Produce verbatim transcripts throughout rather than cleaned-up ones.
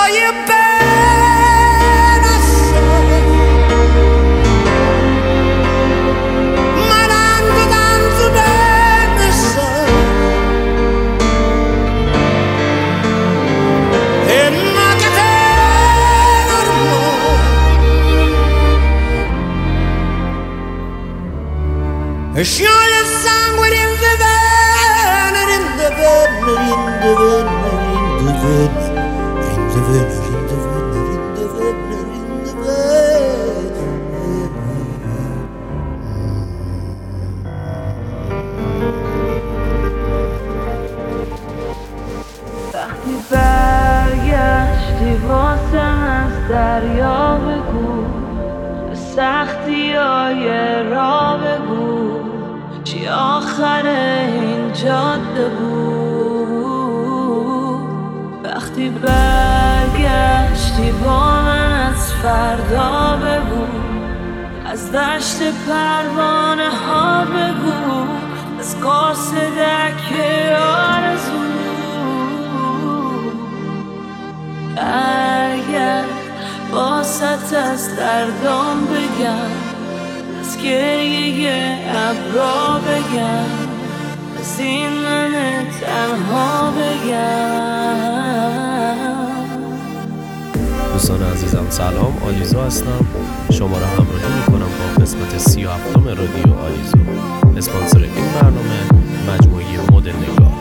you been a son? Malando tanto bene son. E ma che te ormai e scioglie il sangue in the vener, in the vener, in the vener, in the vener. وقتی برگشتی واسم از دریا بگو، به سختی های را بگو چی آخر این جاده بود. وقتی برگشتی با من از فردا بگو، از دشت پروانه ها بگو، از قاصدک آرزو. اگر باست از دردام بگم، از گریه ابرا بگم، از این من تنها بگم. دوستان عزیزم سلام، آلیزو هستم. شما را همراهی میکنم با قسمت سی و هفتم رادیو آلیزو. اسپانسر این برنامه مجموعه مد نگاه.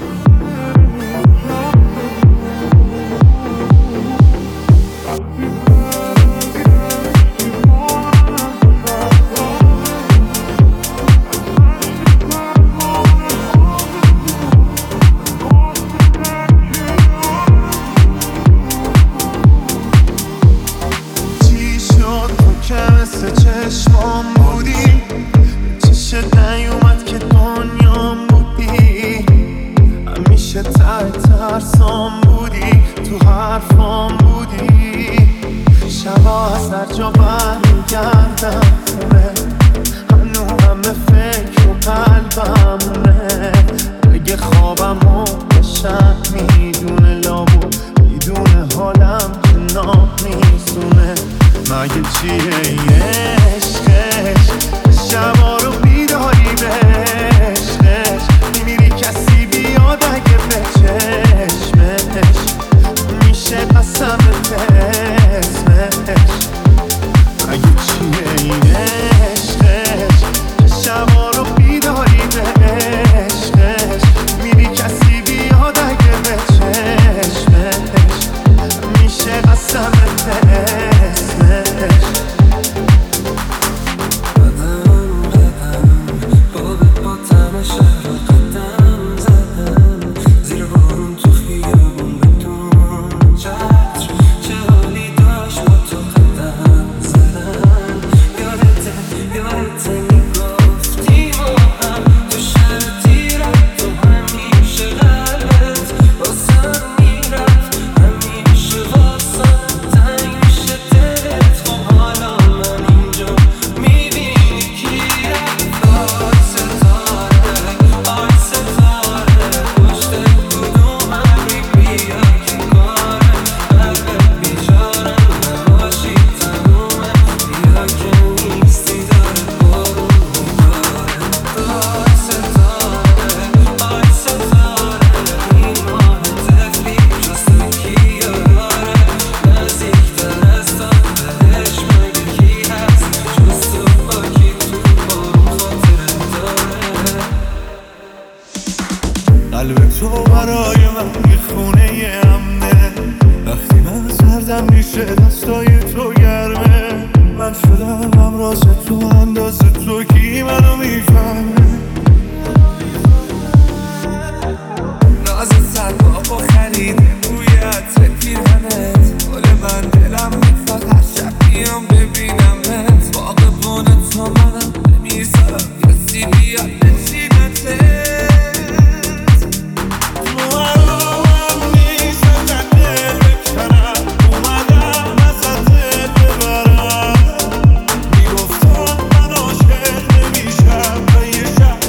شب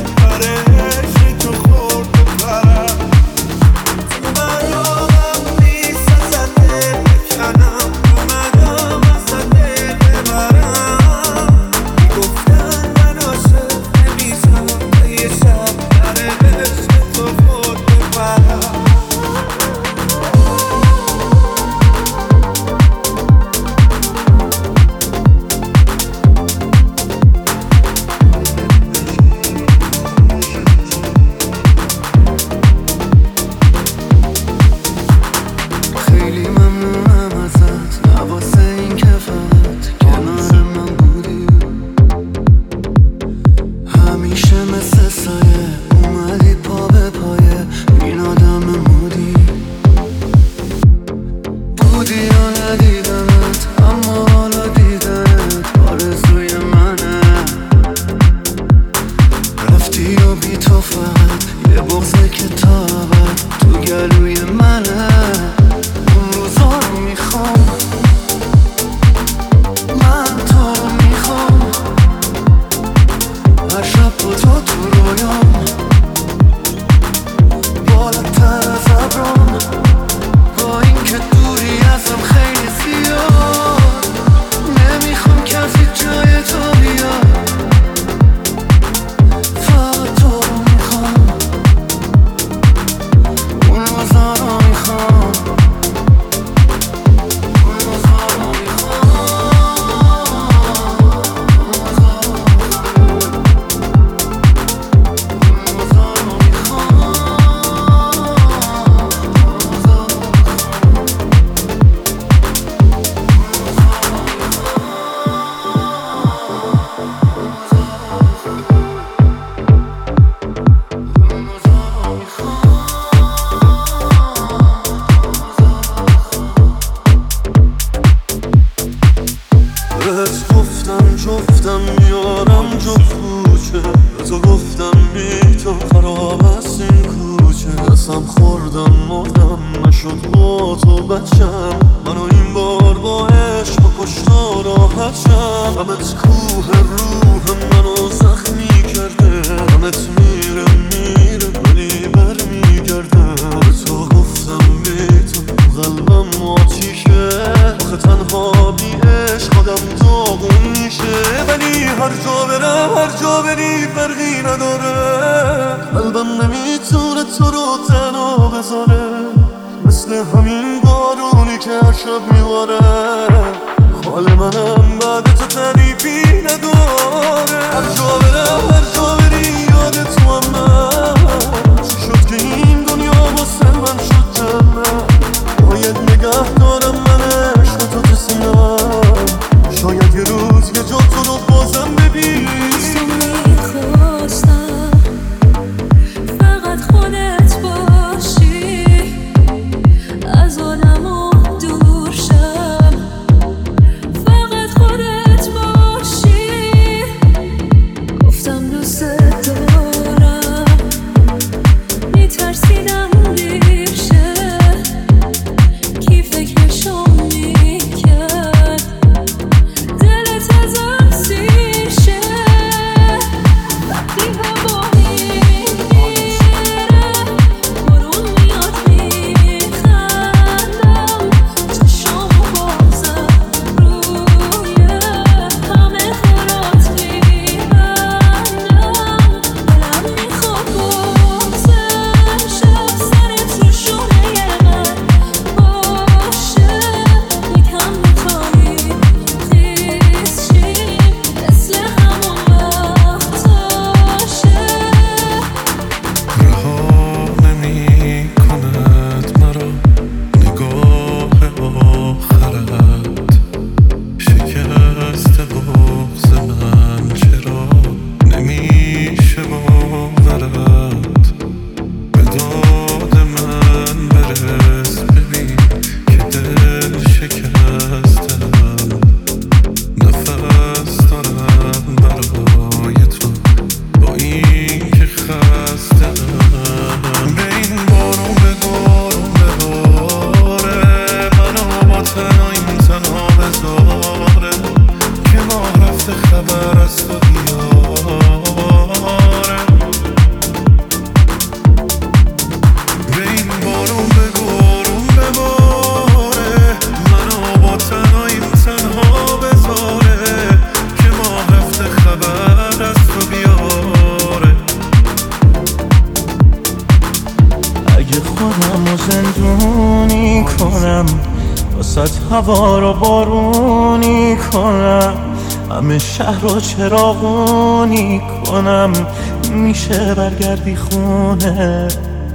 و زندونی کنم، واسه هوا رو بارونی کنم، همه شهر رو چراغونی کنم. میشه برگردی خونه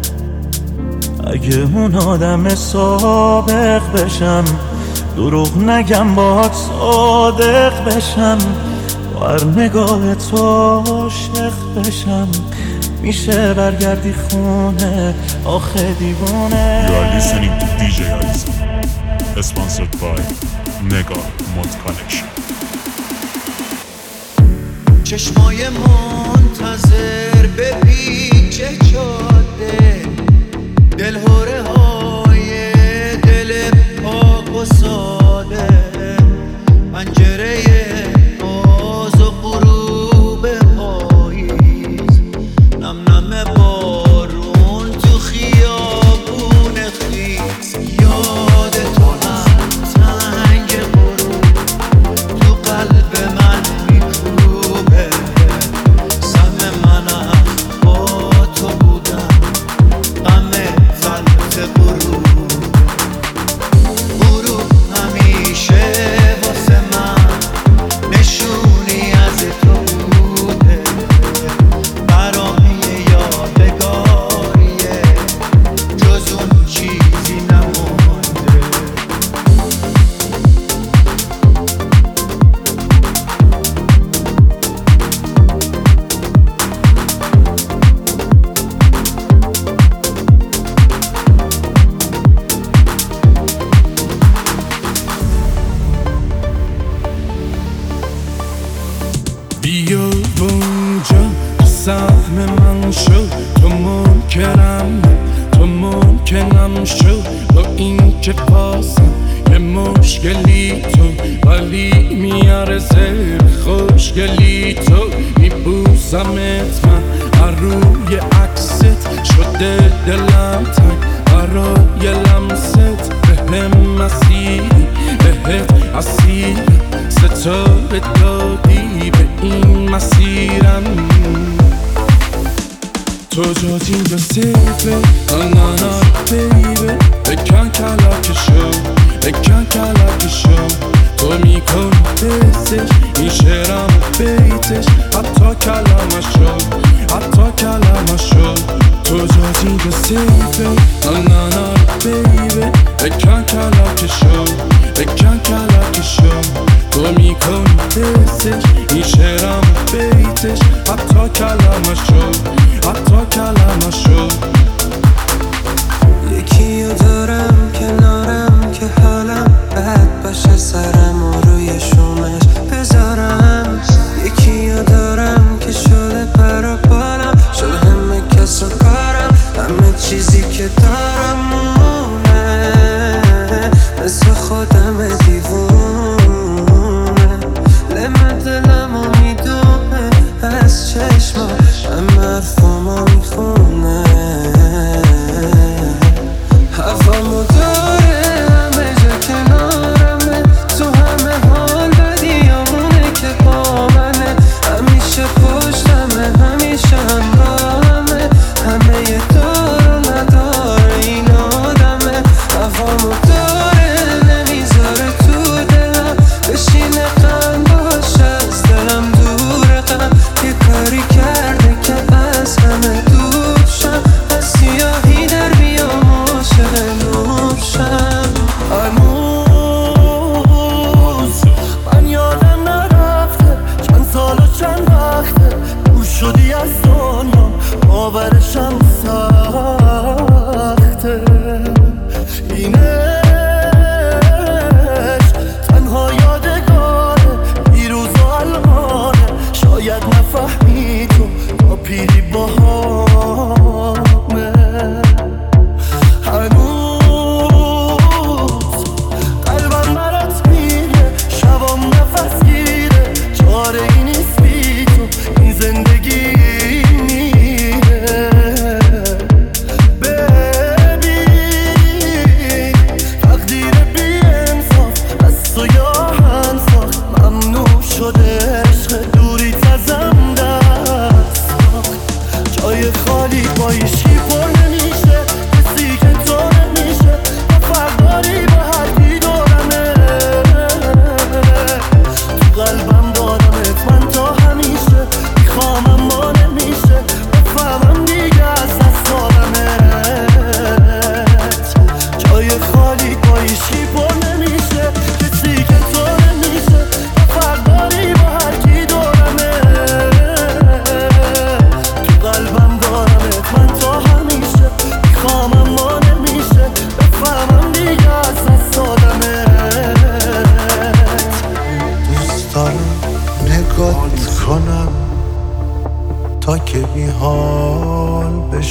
اگه اون آدم سابق بشم، دروغ نگم باهات صادق بشم، با هر نگاه تو عاشق بشم. میشه برگردی خونه آخه دیوونه. You are listening to دی جی Alizo, sponsored by Mega Mod Collection. چشمای منتظر به پیچ جاده، دلهوره های دل پاک و ساده، پنجره باز و غروب پاییز، نم نم بارون تو خیابون خیس. یاد تو هم تنگ غروب تو قلب من میکوبه، سهم منم با تو بودم، غم فلت غروب. غروب همیشه واسه من نشونی از تو بوده، برام یه یادگاریه، جز اون چیزی نمونده. بیا اونجا سهم من شد، تو ممکنم تو ممکنم شد، با این که پاسم یه مشکلی تو، ولی میارزه خوشگلی تو. میبوسمت من هر روی عکست، شده دلم تنگ برای لمست. بهم مسیری بهت اسیر، ستاره دادی به این مسیرم. تو جادی به سیفه آنانا بیبه، بکن کلکشو بکن کلکشو. تو میکن بسش این شعرم بیتش، حتی کلمشو حتی کلمشو. تو جادی به سیفه آنانا بیبه، بکن کلکشو بکن کلکشو. تو میکن بسش این شعرم بیتش، حتی کلمشو حتی کلمشو. یکی رو دارم کنارم که حالم بد باشه، سرم و روی شومش بذارم. یکی رو دارم که شده پر و بالم، شده همه کس و کارم، همه چیزی که دارم مونه، مثل خودم دیوونه. لمه دلم و میدونه از چشما، همه حرفامو میخونه. هوامو داره همه جا کنارمه، تو همه حال بدیامونه که با منه. همیشه پشتمه همیشه همراهمه، همه یه دار و نداره این آدمه. هوامو داره نمیذاره تو دلم بشینه، غم باشه از دلم دوره. غم یه کاری کرده که از همه دور شم، از سیاهی در بیام عاشق نور شم. هنوز من یادم نرفته چند سال و چند وقته، دور شدی از دنیا باورشم سخته. اینش تنها یادگاره دیروز و الانه، شاید نفهمی تو تا پیری باهامه. هنوز قلبم برات میره، شبام نفس گیره، چاره ای نیست بی تو این زندگی میره. ببین تقدیر بی انصاف از تو یا هم ساخت، ممنوع شده عشق دوریت ازم دست ساخت. جای خالی با ایشکی پر نمیشه، کسی که تو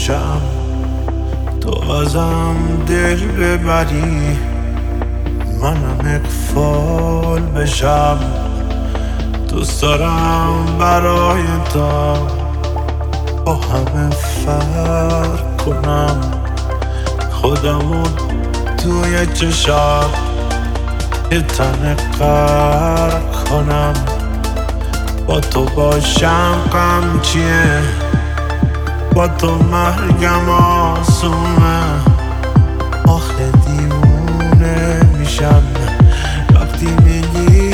باشم تو ازم دل ببری منم اقفال بشم دوست دارم برای تو با همه فرق کنم خودمون توی چشم یه تنه غرق کنم با تو باشم غم چیه با تو مرگم آسونه آخه دیوونه میشم وقتی میگی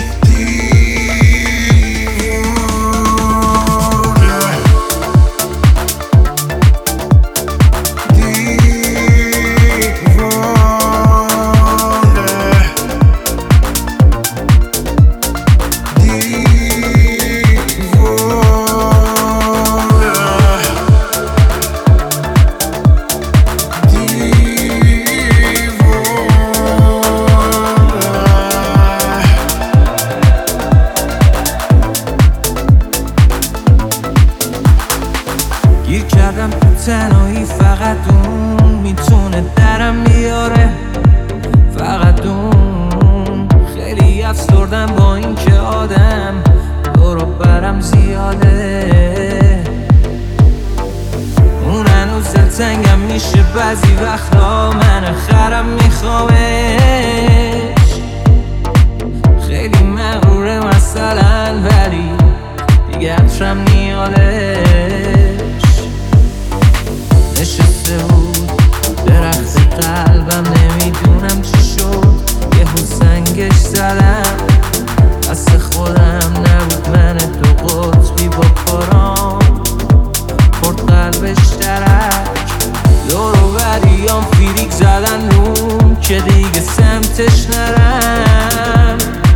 گیر کردم تو تنهایی فقط اون میتونه درم بیاره فقط اون خیلی افسردم با این که آدم دورو برم زیاده اون هنوز دلتنگم میشه بعضی وقتا من خرم میخوامش خیلی مغروره مثلا ولی دیگه عطرم نیادش نشسته بود درخت قلبم نمیدونم چی شد یهو سنگش زدم دست خودم نبود من دو قطبی با پارام خورد قلبش درک دورو بریام فیریک زدن روم که دیگه سمتش نرم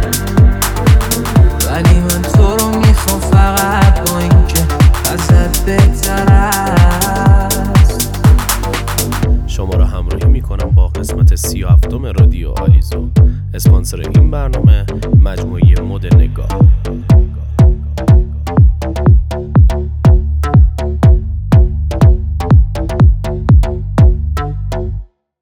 ولی من تو رو میخوام فقط با این که ازت بهتر است. شما را همراهی میکنم با قسمت سی و هفتم رادیو آلیزو. اسپانسر این برنامه مجموعه مد نگاه.